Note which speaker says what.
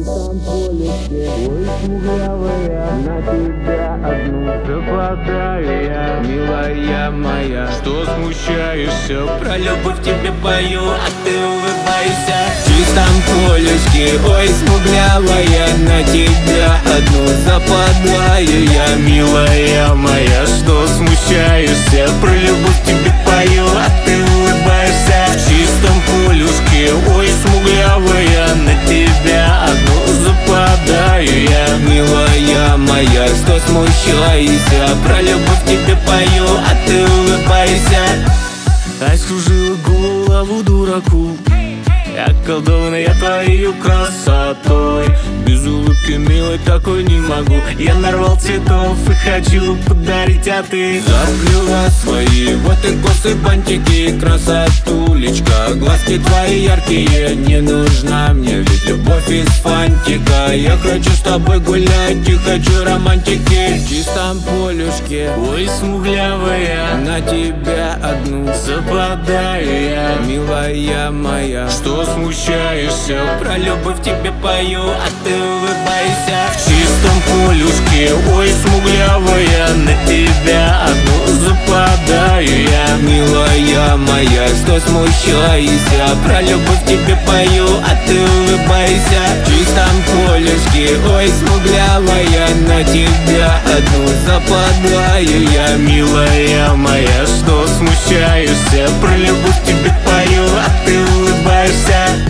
Speaker 1: чистом полюсе. Ой, смуглявая, на тебя одну западаю я, милая моя.
Speaker 2: Что смущаешься? Про любовь тебе пою, а ты улыбайся. В чистом полюске, ой, смуглявая, на тебя одну западаю я, милая моя. Что смущаешься? Про любовь тебе пою, а ты улыбайся. В чистом полюске, ой, смуглявая, на тебя одну западаю я, милая моя. Что смущаешься? Про любовь тебе пою, а ты улыбайся. Ай, служила голову дураку, околдованный я твоей красотой. Без улыбки, милой, такой не могу. Я нарвал цветов и хочу подарить, а ты заплела свои вот и косы, бантики, красотулечка. Глазки твои яркие, не нужна мне, ведь любовь из фантика. Я хочу с тобой гулять и хочу романтики. В чистом полюшке, ой, смуглявая, на тебя одну западаю я, милая моя. Что смущаешься? Про любовь тебе пою, а ты улыбайся. В чистом полюске, ой, смуглявая, на тебя одну западаю я, милая моя. Что смущаешься? Про любовь тебе пою, а ты улыбайся. В чистом полюске, ой, смуглявая, на тебя одну западаю я, милая моя. Что смущаешься? Про любовь тебе пою, а ты улыбаешься.